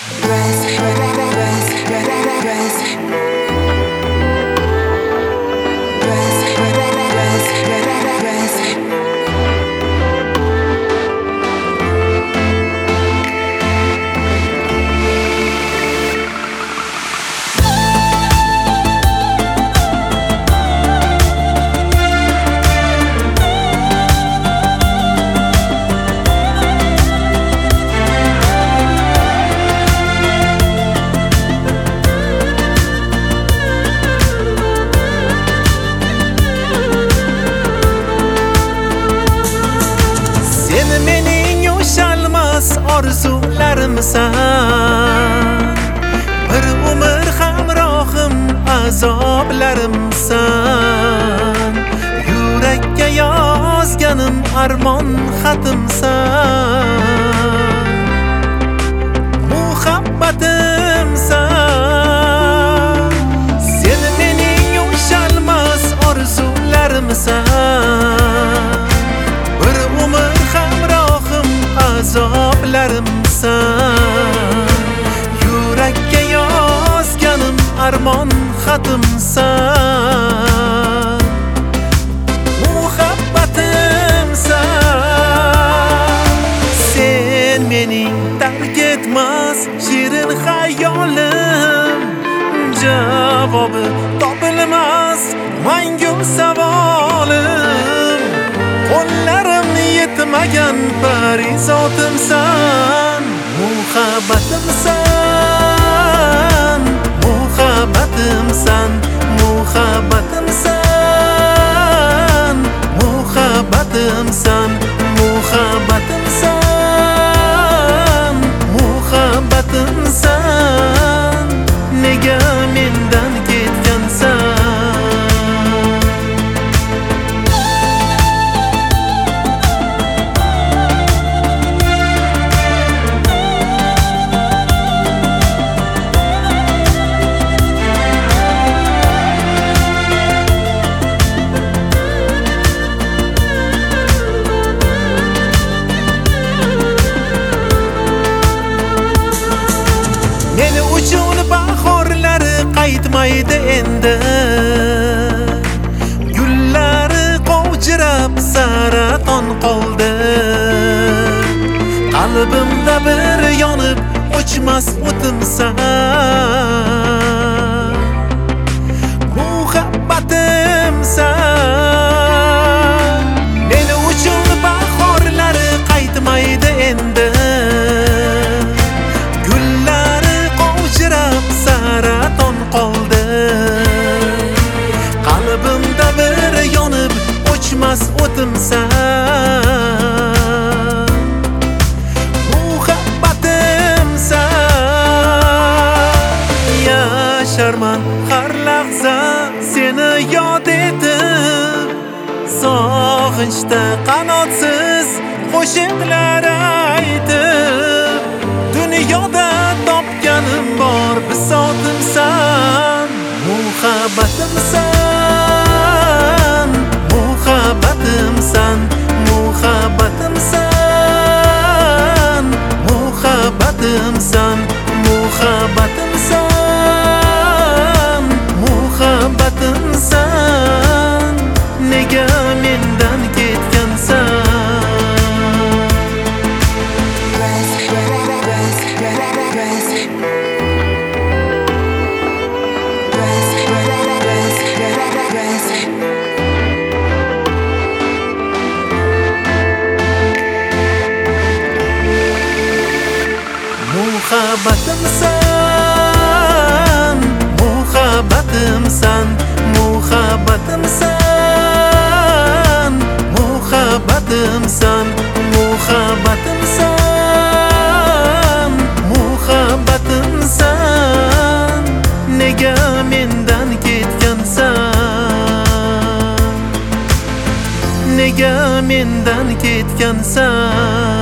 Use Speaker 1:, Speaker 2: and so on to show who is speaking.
Speaker 1: Orzularimsan bir umr hamrohim azoblarimsan yurakka yozganim armon xatimsan muhabbatimsan sen mening yumshalmas orzularimsan bir umr hamrohim azoblarimsan yurakka yozganim armon xatimsan muhabbatimsan sen mening tark etmas shirin xayolim javobi topilmas mangu savolim qo'llarim yetmagan parizotimsan muhabbatimsan muhabbatimsan muhabbatimsan muhabbatimsan muhabbatimsan muhabbatimsan nega mendan ketgansan meni uchun bahorlari qaytmaydi endi gullari qovjirab saraton qoldi qalbimda bir yonib o'chmas o'timsan muhabbatimsan meni uchun bahorlari qaytmaydi endi saraton qoldi qalbimda bir yonib o'chmas o'timsan muhabbatimsan yasharman har lahza seni yod etib sog'inchda qanotsiz qo'shiqlar aytib dunyoda topganim bor bisotimsan muhabbatimsan muhabbatimsan muhabbatimsan muhabbatimsan muhabbatimsan muhabbatimsan nega mendan ketgansan muhabbatimsan muhabbatimsan muhabbatimsan muhabbatimsan muhabbatimsan muhabbatimsan nega mendan ketgansan nega mendan ketgansan